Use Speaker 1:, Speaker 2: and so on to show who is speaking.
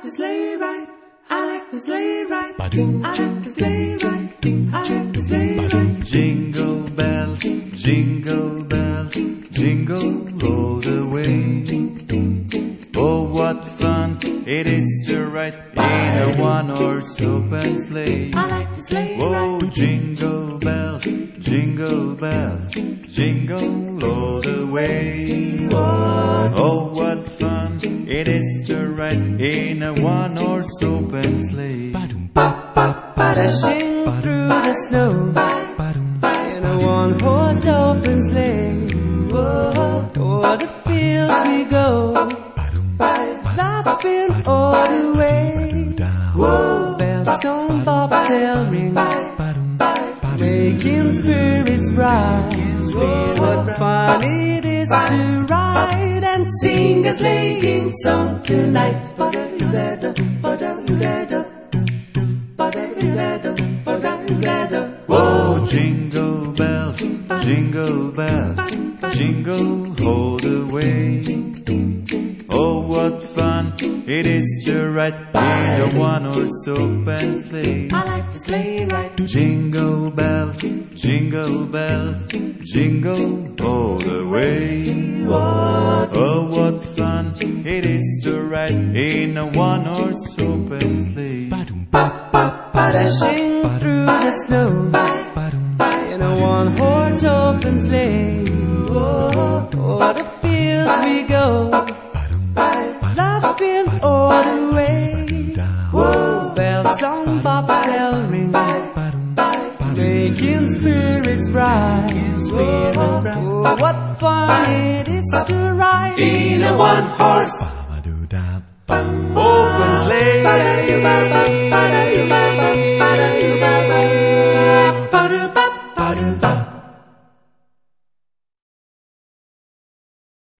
Speaker 1: to sleigh ride. I like to sleigh ride. I like to sleigh ride. I like to sleigh ride.
Speaker 2: Jingle bells, jingle bells, jingle all the way. Oh, what fun it is to ride in a one-horse open sleigh.
Speaker 1: I like to sleigh
Speaker 2: Oh,
Speaker 1: ride.
Speaker 2: jingle bells, jingle all the way. Oh, what fun it is to ride in a one-horse open sleigh.
Speaker 3: Dashing through the snow in a one-horse open sleigh. Whoa, o'er the fields we go, laughing all the way. Whoa, bells on bobtail ring, making spirits bright. What fun it is to ride and sing a sleighing song tonight.
Speaker 2: Oh, jingle bells, jingle all the way. Oh, what fun it is to ride in a one-horse open sleigh.
Speaker 1: I like to sleigh ride.
Speaker 2: Jingle bells, jingle all the way. Oh, what fun it is to ride in a one-horse open sleigh.
Speaker 3: Dashing through the snow in a one-horse open sleigh. O'er the fields we go, laughing all the way. Bells on bobtail ring, making spirits bright. Oh, what fun it is to ride
Speaker 1: In a one-horse
Speaker 2: open sleigh.